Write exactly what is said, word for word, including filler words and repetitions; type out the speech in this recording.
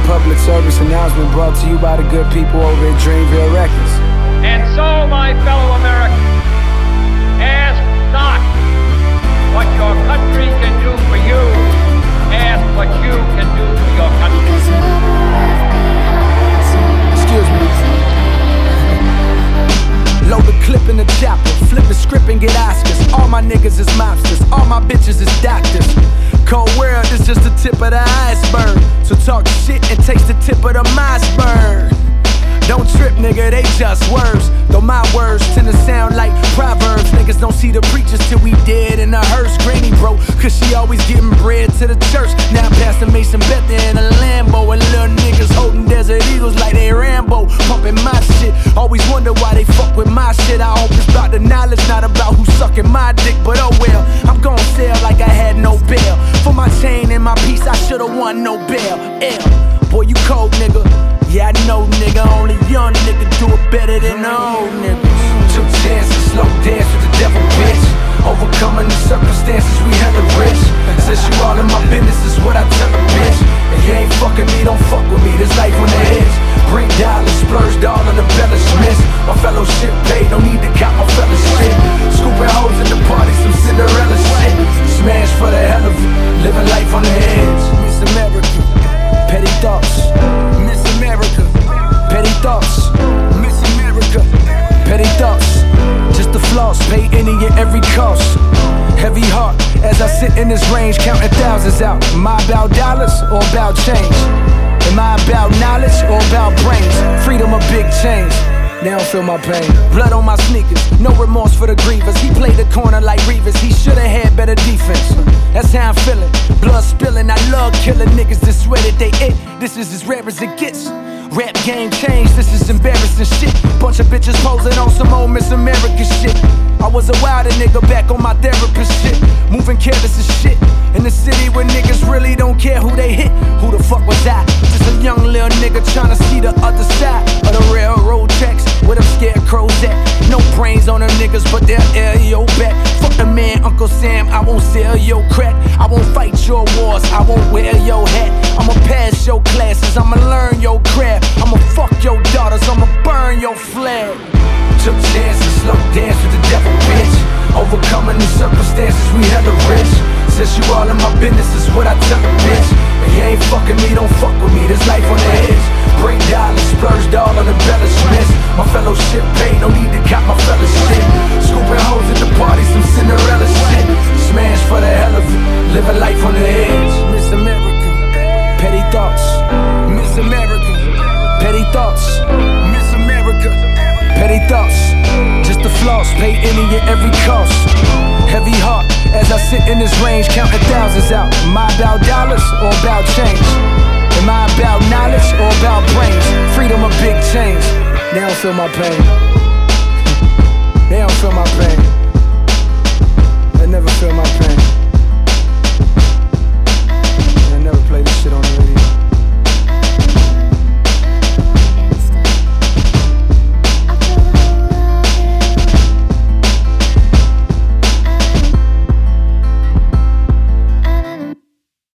public service announcement brought to you by the good people over at Dreamville Records. And so, my fellow Americans, ask not what your country can do for you, ask what you can do for your country. Excuse me. Load the clip in the chopper, flip the script and get Oscars. All my niggas is mobsters, all my bitches is doctors. Cold world is just the tip of the iceberg. So talk shit and taste the tip of the iceberg. Don't trip, nigga, they just words. Though my words tend to sound like proverbs. Niggas don't see the preachers till we dead in a hearse. Granny broke, cause she always getting bread to the church. Now Pastor Mason Bethel in a Lambo. And little niggas holding Desert Eagles like they Rambo. Pumping my shit, always wonder why they fuck with my shit. I hope it's about the knowledge, not about who's sucking my dick. But oh well, I'm gon' sell like I had no bail. For my chain and my piece, I should've won no bail. L, boy, you cold, nigga. Yeah, I know, nigga, only young nigga do it better than the old niggas. Took chances, slow dance with the devil, bitch. Overcoming the circumstances, we hella rich. Since you all in my business is what I tell a bitch. If you ain't fucking me, don't fuck with me, there's life on the edge. Bring dollars, splurged all on the embellishments. My fellowship paid, don't need to cop my fellowship. Scooping hoes in the party, some Cinderella shit. Smash for the hell of it, living life on the edge. Miss America, petty thoughts. Miss America, petty thoughts. Miss America, petty thoughts. Just the floss, pay any and every cost. Heavy heart, as I sit in this range, counting thousands out. Am I about dollars or about change? Am I about knowledge or about brains? Freedom or big change? They don't feel my pain. Blood on my sneakers, no remorse for the grievers. He played the corner like Reavers, he should've had better defense. That's how I'm feeling, blood spilling. I love killing niggas that swear that they it. This is as rare as it gets. Rap game changed, this is embarrassing shit. Bunch of bitches posing on some old Miss America shit. I was a wilder nigga back on my therapist shit. Moving careless as shit. In the city where niggas really don't care who they hit. Who the fuck was I? Just a young little nigga trying to see the other side of the railroad tracks. Where them scarecrows at? No brains on them niggas, but they'll air your back. Fuck the man, Uncle Sam, I won't sell your crack. I won't fight your wars, I won't wear your hat. I'ma pass your classes, I'ma learn your craft. I'ma fuck your daughters, I'ma burn your flag. Took chances, slow dance with the devil, bitch. Overcoming the circumstances, we hella rich. Since you all in my business is what I tell a bitch. If you ain't fucking me, don't fuck with me, there's life on the edge. Bring dollars, splurged all on embellishments. My fellowship paid, no need to cop my fellowship. Scooping hoes at the party, some Cinderella shit. Smash for the hell of it, living life on the edge. Miss America, petty thoughts. Miss America, petty thoughts. Miss America, petty thoughts. Just the floss, pay any and every cost. Heavy heart, as I sit in this range, counting thousands out. Am I about dollars or about change? Am I about knowledge or about brains? Freedom or big change? They don't feel my pain. They don't feel my pain. They never feel my pain.